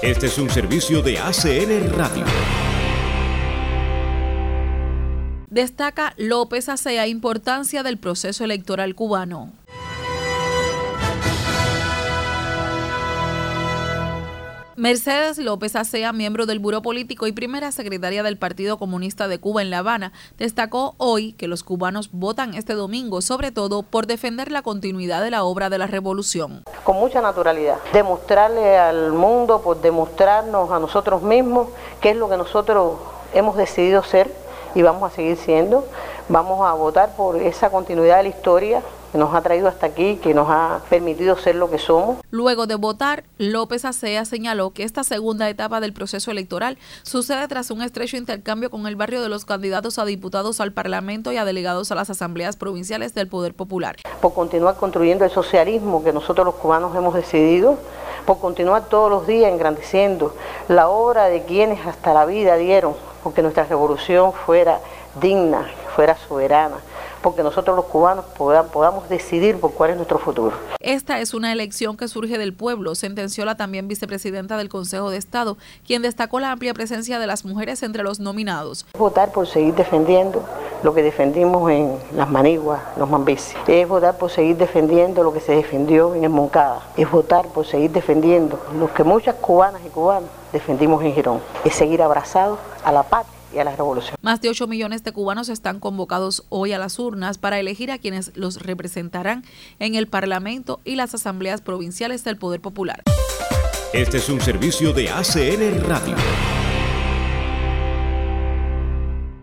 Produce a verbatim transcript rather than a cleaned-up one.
Este es un servicio de A C N Radio. Destaca López Acea importancia del proceso electoral cubano. Mercedes López Acea, miembro del Buró Político y primera secretaria del Partido Comunista de Cuba en La Habana, destacó hoy que los cubanos votan este domingo, sobre todo por defender la continuidad de la obra de la revolución. Con mucha naturalidad, demostrarle al mundo, por demostrarnos a nosotros mismos qué es lo que nosotros hemos decidido ser y vamos a seguir siendo. Vamos a votar por esa continuidad de la historia que nos ha traído hasta aquí, que nos ha permitido ser lo que somos. Luego de votar, López Acea señaló que esta segunda etapa del proceso electoral sucede tras un estrecho intercambio con el barrio de los candidatos a diputados al Parlamento y a delegados a las asambleas provinciales del Poder Popular. Por continuar construyendo el socialismo que nosotros los cubanos hemos decidido, por continuar todos los días engrandeciendo la obra de quienes hasta la vida dieron, porque nuestra revolución fuera digna, fuera soberana, porque nosotros los cubanos podamos decidir por cuál es nuestro futuro. Esta es una elección que surge del pueblo, sentenció la también vicepresidenta del Consejo de Estado, quien destacó la amplia presencia de las mujeres entre los nominados. Votar por seguir defendiendo lo que defendimos en Las Maniguas, los Mambeses. Es votar por seguir defendiendo lo que se defendió en el Moncada. Es votar por seguir defendiendo lo que muchas cubanas y cubanos defendimos en Girón. Es seguir abrazados a la patria y a la revolución. Más de ocho millones de cubanos están convocados hoy a las urnas para elegir a quienes los representarán en el Parlamento y las asambleas provinciales del Poder Popular. Este es un servicio de A C N Radio.